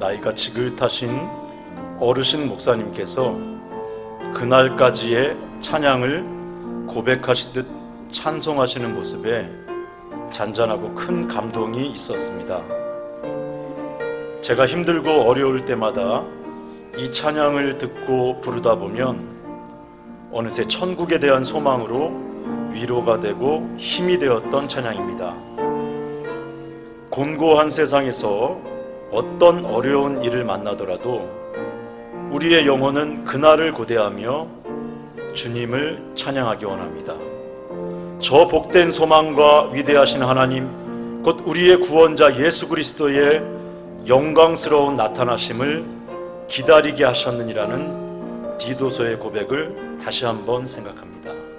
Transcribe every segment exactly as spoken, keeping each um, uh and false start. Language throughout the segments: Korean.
나이가 지긋하신 어르신 목사님께서 그날까지의 찬양을 고백하시듯 찬송하시는 모습에 잔잔하고 큰 감동이 있었습니다. 제가 힘들고 어려울 때마다 이 찬양을 듣고 부르다 보면 어느새 천국에 대한 소망으로 위로가 되고 힘이 되었던 찬양입니다. 곤고한 세상에서 어떤 어려운 일을 만나더라도 우리의 영혼은 그날을 고대하며 주님을 찬양하기 원합니다. 저 복된 소망과 위대하신 하나님, 곧 우리의 구원자 예수 그리스도의 영광스러운 나타나심을 기다리게 하셨느니라는 디도서의 고백을 다시 한번 생각합니다.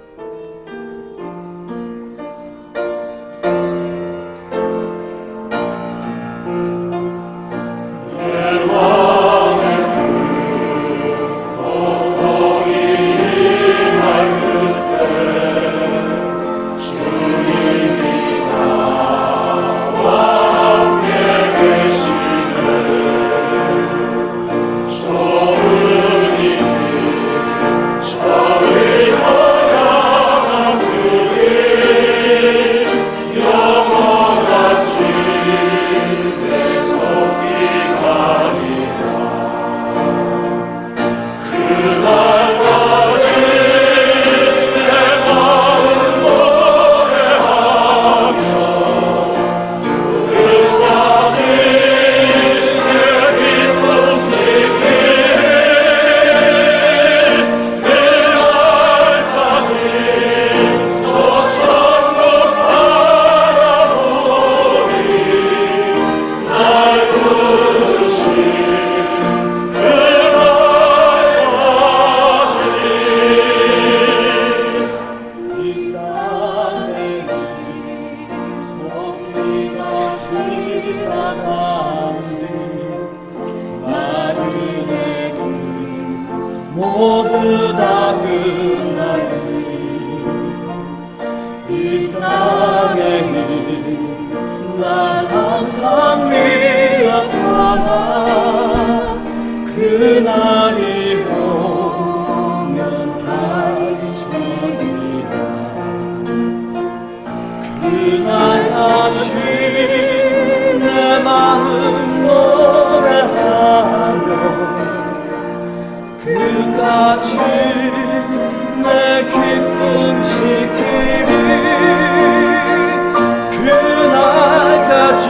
모두 다 끝나니 이 땅에 난 항상 네 앞하나 그날이 오면 다 잊혀지라. 그날 같이 내 마음 노래하며 그까지 내 기쁨 지키리. 그날까지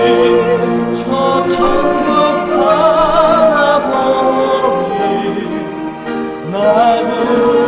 저 천국 바라보니 날